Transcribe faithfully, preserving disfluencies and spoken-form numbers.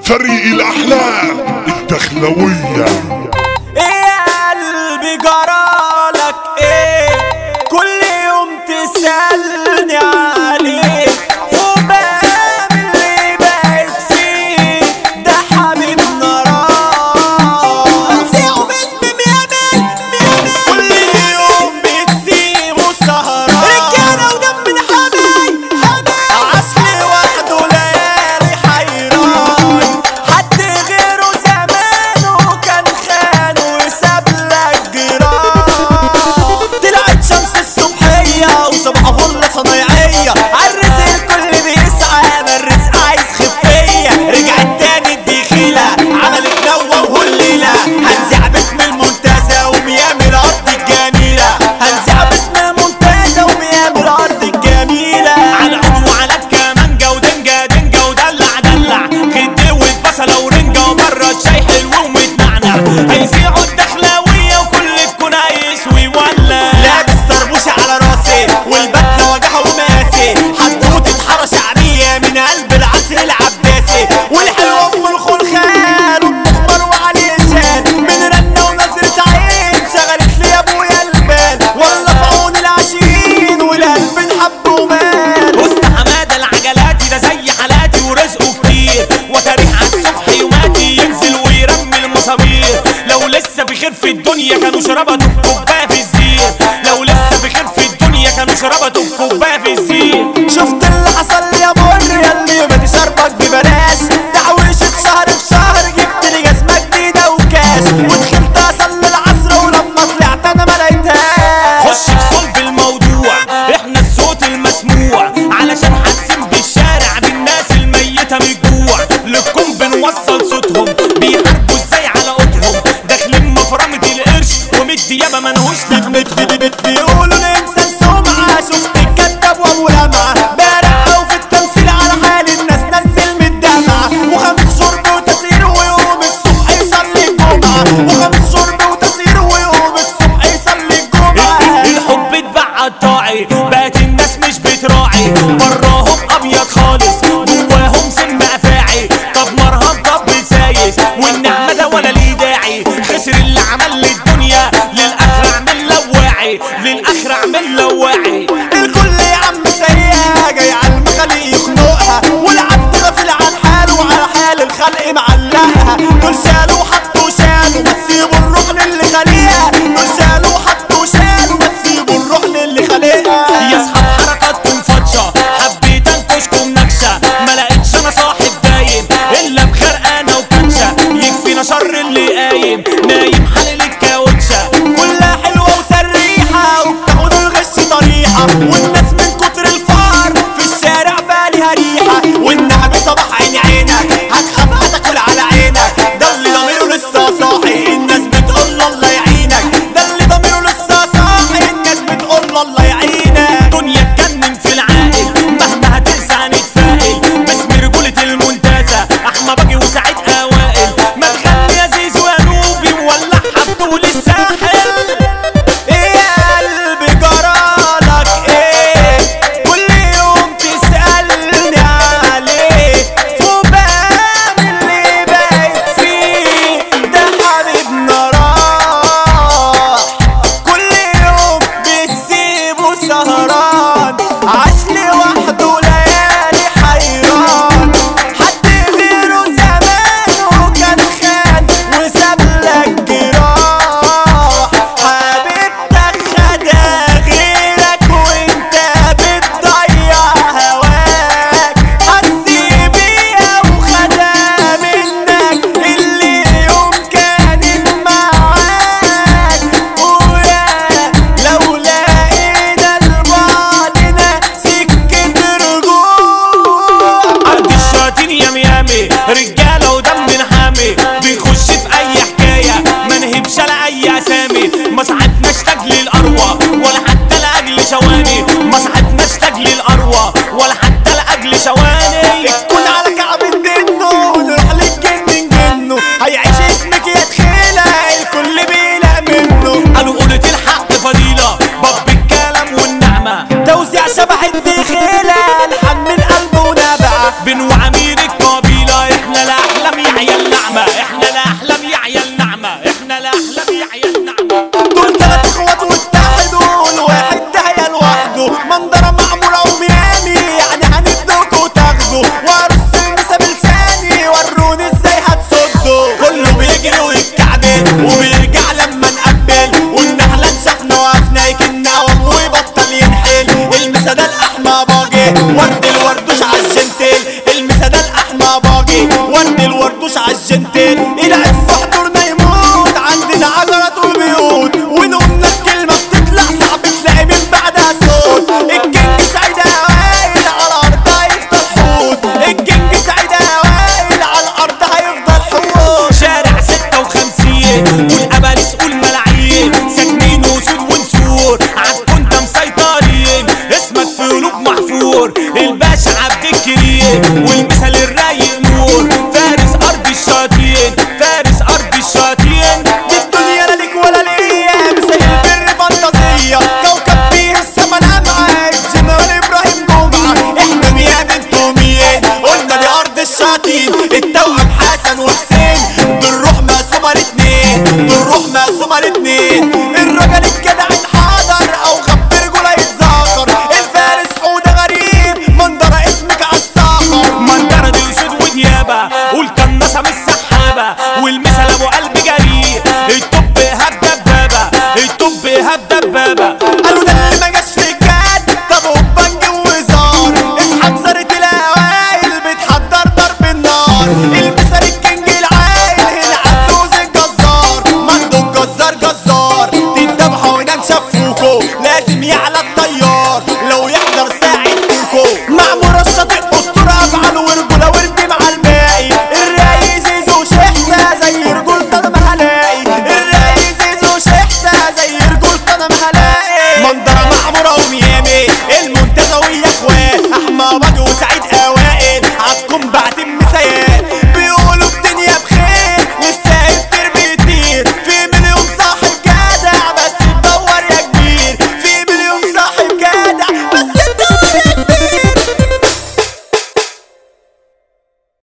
فريق الأحلام الدخلوية. ايه يا قلبي جرالك ايه؟ كل يوم تسألني عليك وبقى اللي بقيت فيه ده حبيبنا راح نسيعه باسم ميامل ميامل. كل يوم بتسيبه سهران رجالة ودم حماي حماي عسل وحده ليالي حيران. حد غيره زمانه كان خان وساب لك جراح. طلعت شمس الصبحية وصبح فل صنايعية عالرزق الكل بيسعى ما الرزق عايز خفية. رجعت تاني الدخيلة عملت نوة وهليلة. هنزع باسم المنتزه وميام الأرض الجميلة. هنزع باسم المنتزه وميام الأرض الجميلة. على عود وعلى الكمانجة ودنجة دنجة ودلع دلع خدوة بصلة ورنجة وبرد شاي حلو ومتنعنع. هيذيعوا الدخلاوية وكل الكون هيسوي ولا لابس طربوش على راسي والبدلة وجعه وماسي. حدوتة حارة شعبية من قلب العصر العباسي. والحلوة ام الخلخال وبتخبر وعلي شان من رنة ونظرة عين شغلت لي ابويا البال. ولا في عون العاشقين والقلب انحب ومال. وسط حمادة العجلاتي ده زي حالاتي ورزقه كتير. وتاريخ عالصبح يوماتي ينزل ويرمي المسامير. لو لسه بخير في الدنيا كانوا شربتوا بكوباية في الزير. لو لسه بخير في الدنيا كانوا شربتوا بكوباية في الزير. شفت اللي حصل لي يا مر ياللي باتي شربك ببلاش. تحويشة شهر في شهر جبت لي جزمة جديدة وكاس. ودخلت اصلي العصر ولما طلعت انا ما لقيتهاش. خش في صلب الموضوع احنا الصوت المسموع علشان حاسين بالشارع بالناس الميتة من الجوع. لكم بنوصل صوتهم بيحاربوا ازاي على قوتهم. داخلين مفرمة القرش ومدي ياما منهوش نغمة. بيقولوا الانسان سمعة شفت الكداب وابو لمعة. برقوا في التمثيل على حال الناس نزل من الدمعة. وخمس شرب وتسير ويقوم الصبح يصلي الجمعة. وخمس شرب وتسير ويقوم الصبح يصلي الجمعة. الحب اتباع قطاعي بقت الناس مش بتراعي. براهم ابيض خالص جواهم سم افاعي. طب مرهم طب سايس والنعمة ده ولا ليه داعي. خسر اللي عمل للدنيا للاخر اعمل لواعي. للاخر اعمل لواعي. الكل يا عم سيئة جاي على المخلق يخنقها. والعبد غافل عن حاله وعلى حال الخلق معلقها. دول شالوا وحطوا شالوا بس يبوا الروح للي خلقها. دول شالوا وحطوا شالوا بس يبوا الروح للي خلقها. يا اصحاب حركاتكم فاضشة حبيت انكشكم نكشة. ما لقيتش انا صاحب دايم الا بخرقانة وكنشة. يكفينا شر اللي قايم نايم حلل الكاوتشة. كلها حلوة وسريحة وبتاخد الغش طريحة. والناس من كتر الفار في الشارع باليها ريحة. والنعم صباح عين عينك هتخاف هتاكل على عينك. ده اللي ضميره لسه صاحي الناس بتقول له الله يعينك. ده اللي ضميره لسه صاحي الناس بتقول له الله يعينك. دنيا تجنن في العاقل مهما هتنسى هنتفائل. باسم رجولة المنتزه احمى باجي وسعيد اوائل. ما تغني يا زيزو يا نوبي مولعها بطول الساحل. ايه يا قلبي جرالك ايه؟ كل يوم تسألني عليه وبقى اللي بقيت فيه ده حبيبنا راح. كل يوم بتسيبه سهران عاش لوحده ليالي حيران. حد غيره زمانه كان خان وساب لك جراح. حبيبتك خدها غيرك وانت بتضيع هواك. حس بيها وخدها منك اللي يوم كانت معاك. ويا لو لقينا لبعضنا سكة رجوع. عرض الشياطين يا ميامي رجالة ودم حامي. بنخش في اي حكاية ما نهبش على اي اسامي. ما ساعدناش لاجل الاروى ولا حتى لاجل شواني. ما ساعدناش لاجل الاروى ولا حتى لاجل شواني. تكون على كعب الدنو ونروح للجن نجنه. هيعيش اسمك يا تخيلة الكل بيلا منه. قالوا قولة الحق فضيلة باب الكلام والنعمة. توزيع شبح الدخيلة الحن من قلبه ونبع. بن وعمير القبيلة احنا الاحلام عيال نعمة، احنا الاحلام يا عيال نعمة، احنا الاحلام يا عيال نعمة. دول تلات اخوات واتحدوا، الواحد ده لوحده، منظرة معمولة عمياني يعني هندوكوا تاخدوا، وارص المسا بلساني وروني ازاي هتصدوا. كله بيجري ويتكعبل وبيرجع لما نقبل، والنحلة شافنا وقفنا يكنا ويبطل ينحل. المسا ده الاحمى باجي ورد الوردوش عالجنتل، المسا ده الاحمى باجي ورد الوردوش عالجنتل. العف حضورنا يموت عندنا عجرات وبيوت، ونقولنا الكلمة بتطلع صعب تلاقي من بعدها صوت. الكينج سعيد هوايل على الارض هيفضل حوت، الكينج سعيد هوايل على الارض هيفضل حوت. شارع ستة وخمسين والاباريس والملاعين، ساكنين وسود ونسور عالكون ده مسيطرين، اسمك في قلوب محفور الباشا عبد الكريم، والمثال الرايق نور فارس ارض الشياطين، فارس ارض الشياطين. دي الدنيا لا ليك ولا ليا، مثال البر فانتازية، كوكب فيه السما لامعة، الجنرال ابراهيم جمعة. احنا مياه بنتو مين قلنا دي ارض الشياطين، التوأم حسن وحسين دول روح مقسومة الاتنين، دول روح مقسومة الاتنين. الراجل الجدع انحدر او خب رجوله يتذكر، الفارس حودة غريب منظرة اسمك عالصخر. منظرة دي اسود وديابة والكناسة مش سحابة، والمثل ابو قلب جريء الطب هب دبابة، الطب هب دبابة. قالوا ده اللي ما جاش